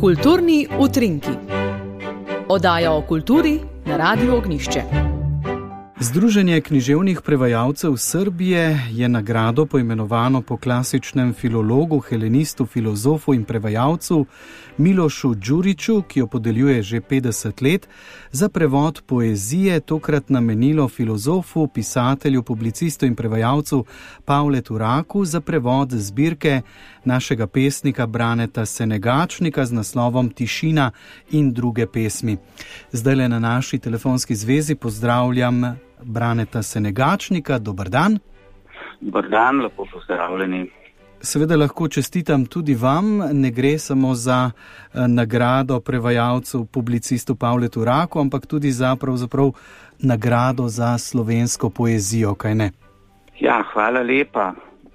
Kulturni utrinki. Oddaja o kulturi na Radiu Ognjišče. Združenje književnih prevajalcev Srbije je nagrado poimenovano po klasičnem filologu, helenistu, filozofu in prevajalcu Milošu Đuriću, ki jo podeljuje že 50 let, za prevod poezije, tokrat namenilo filozofu, pisatelju, publicistu in prevajalcu Pavletu Raku za prevod zbirke našega pesnika Braneta Senegačnika z naslovom Tišina in druge pesmi. Zdajle na naši telefonski zvezi pozdravljam Braneta Senegačnika. Dober dan. Dober dan, lepo pozdravljeni. Seveda lahko čestitam tudi vam, ne gre samo za nagrado prevajalcu, publicistu Pavletu Raku, ampak tudi za pravzaprav nagrado za slovensko poezijo, kaj ne? Ja, hvala lepa.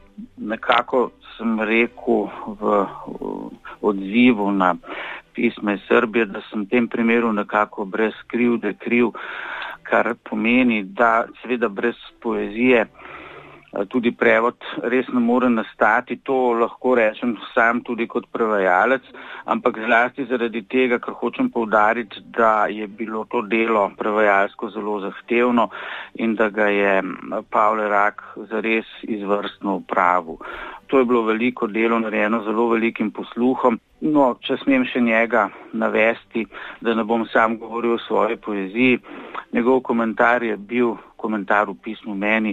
Nekako sem rekel v odzivu na pismo iz Srbije, da sem v tem primeru nekako brez krivde kriv, kar pomeni, da seveda brez poezije tudi prevod res ne more nastati. To lahko rečem sam tudi kot prevajalec, ampak zlasti zaradi tega, ker hočem poudariti, da je bilo to delo prevajalsko zelo zahtevno in da ga je Pavle Rak zares izvrstno opravil. To je bilo veliko delo, narejeno zelo velikim posluhom. No, če smem še njega navesti, da ne bom sam govoril o svoji poeziji, njegov komentar je bil komentar v pismu meni.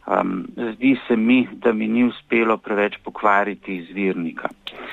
Zdi se mi, da mi ni uspelo preveč pokvariti izvirnika.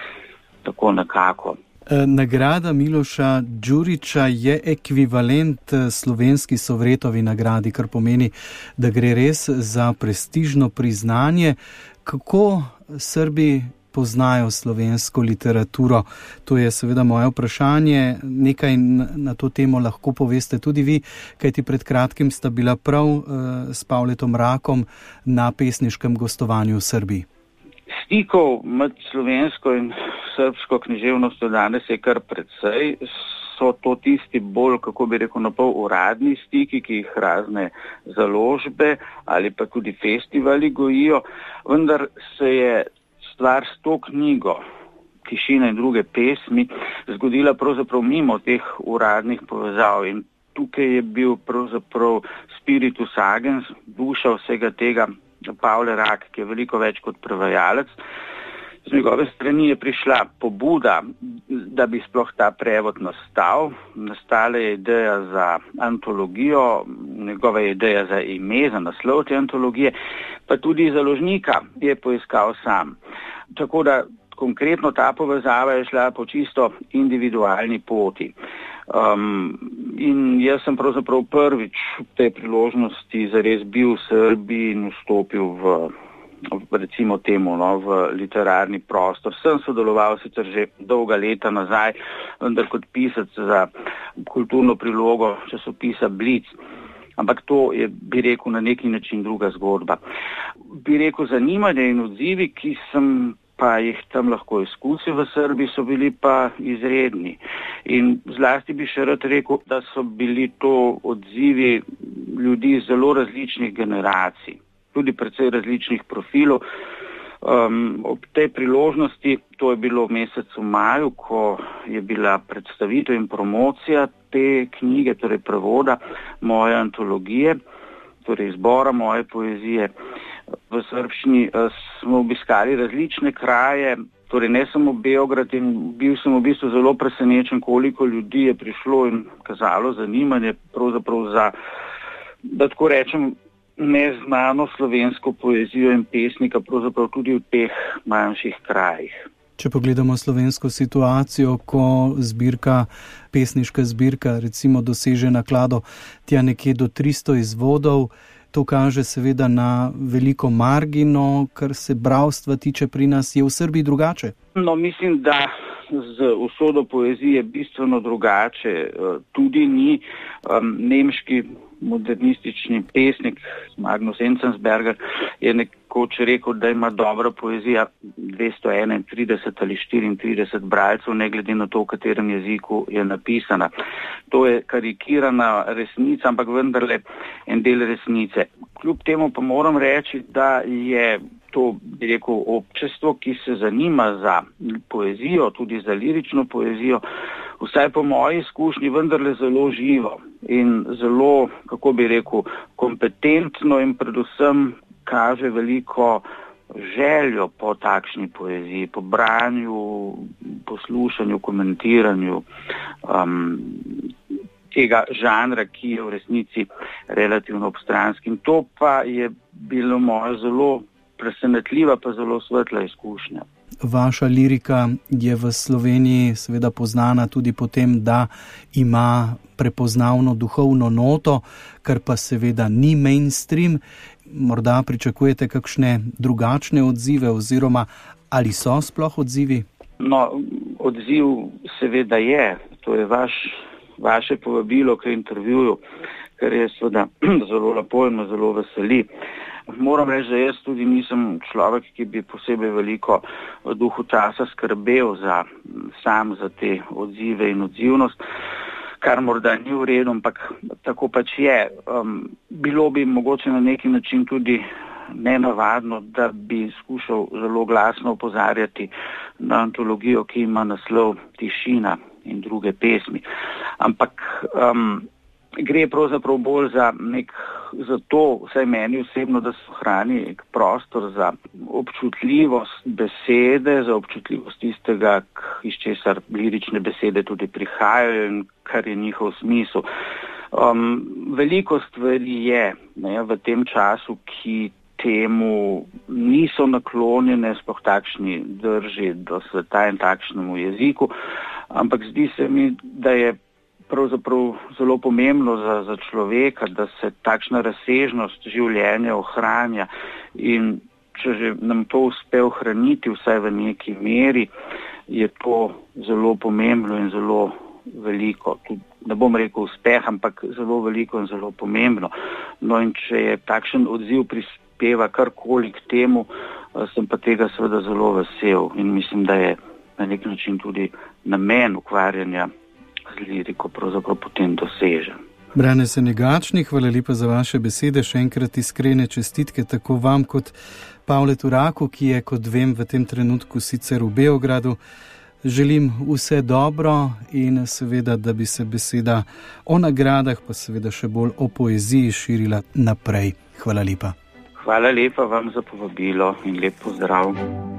Tako nekako. Nagrada Miloša Đurića je ekvivalent slovenski Sovretovi nagradi, kar pomeni, da gre res za prestižno priznanje. Kako Srbi poznajo slovensko literaturo? To je seveda moje vprašanje. Nekaj na to temo lahko poveste tudi vi, kajti pred kratkim sta bila prav s Pavletom Rakom na pesniškem gostovanju v Srbiji. Stikov med slovensko in srbsko književnostjo danes je kar precej. So to tisti bolj, kako bi rekel, napol uradni stiki, ki jih razne založbe ali pa tudi festivali gojijo, vendar se je stvar s to knjigo Tišina in druge pesmi zgodila pravzaprav mimo teh uradnih povezav in tukaj je bil pravzaprav spiritus agens, duša vsega tega Pavle Rak, ki je veliko več kot prevajalec. Z njegove strani je prišla pobuda, da bi sploh ta prevod nastal. Nastala je ideja za antologijo, njegova je ideja za ime, za naslov te antologije, pa tudi založnika je poiskal sam. Tako da konkretno ta povezava je šla po čisto individualni poti. In jaz sem pravzaprav prvič v tej priložnosti zares bil v Srbiji in vstopil recimo temu, v literarni prostor. Sem sodeloval sicer že dolga leta nazaj, vendar kot pisec za kulturno prilogo časopisa Blic. Ampak to je, bi rekel, na neki način druga zgodba. Bi rekel, zanimanje in odzivi, ki sem pa jih tam lahko izkusil v Srbiji, so bili pa izredni. In zlasti bi še rad rekel, da so bili to odzivi ljudi iz zelo različnih generacij, tudi precej različnih profilov. Ob tej priložnosti, to je bilo v mesecu maju, ko je bila predstavitev in promocija te knjige, torej prevoda moje antologije, torej izbora moje poezije v srbščini, smo obiskali različne kraje, torej ne samo Beograd, in bil sem v bistvu zelo presenečen, koliko ljudi je prišlo in kazalo zanimanje pravzaprav za, da tako rečem, neznano slovensko poezijo in pesnika, pravzaprav tudi v teh manjših krajih. Če pogledamo slovensko situacijo, ko pesniška zbirka recimo doseže naklado tja nekje do 300 izvodov, to kaže seveda na veliko margino, kar se bralstva tiče pri nas. Je v Srbiji drugače? No, mislim, da z usodo poezije bistveno drugače tudi ni. Nemški modernistični pesnik Magnus Enzensberger je nekoč rekel, da ima dobra poezija 231 ali 34 bralcev, ne glede na to, v katerem jeziku je napisana. To je karikirana resnica, ampak vendarle en del resnice. Kljub temu pa moram reči, da je to, bi rekel, občestvo, ki se zanima za poezijo, tudi za lirično poezijo, vsaj po moji izkušnji vendarle zelo živo in zelo, kako bi rekel, kompetentno in predvsem kaže veliko željo po takšni poeziji, po branju, poslušanju, komentiranju tega žanra, ki je v resnici relativno obstranski. In to pa je bilo moja zelo presenetljiva, pa zelo svetla izkušnja. Vaša lirika je v Sloveniji seveda poznana tudi po tem, da ima prepoznavno duhovno noto, kar pa seveda ni mainstream. Morda pričakujete kakšne drugačne odzive oziroma ali so sploh odzivi? No, odziv seveda je. To je vaše povabilo k intervjuju, kar je seveda zelo lepo in me zelo veseli. Moram reči, da jaz tudi nisem človek, ki bi posebej veliko v duhu časa skrbel sam za te odzive in odzivnost, kar morda ni v redu, ampak tako pač je. Bilo bi mogoče na neki način tudi nenavadno, da bi skušal zelo glasno opozarjati na antologijo, ki ima naslov Tišina in druge pesmi. Ampak gre pravzaprav bolj za to, vsaj meni osebno, da se ohrani nek prostor za občutljivost besede, za občutljivost tistega, iz česar lirične besede tudi prihajajo in kar je njihov smisel. Veliko stvari je v tem času, ki temu niso naklonjene, sploh takšni drži do sveta in takšnemu jeziku, ampak zdi se mi, da je pravzaprav zelo pomembno za človeka, da se takšna razsežnost življenja ohranja in če že nam to uspe ohraniti vsaj v neki meri, je to zelo pomembno in zelo veliko. Tudi ne bom rekel uspeh, ampak zelo veliko in zelo pomembno. No in če je takšen odziv prispeva karkoli k temu, sem pa tega seveda zelo vesel in mislim, da je na nek način tudi namen ukvarjanja z liriko pravzaprav potem dosežen. Brane Senegačnik, hvala lepa za vaše besede, še enkrat iskrene čestitke tako vam kot Pavletu Raku, ki je, kot vem, v tem trenutku sicer v Beogradu. Želim vse dobro in seveda, da bi se beseda o nagradah, pa seveda še bolj o poeziji širila naprej. Hvala lepa. Hvala lepa vam za povabilo in lep pozdrav.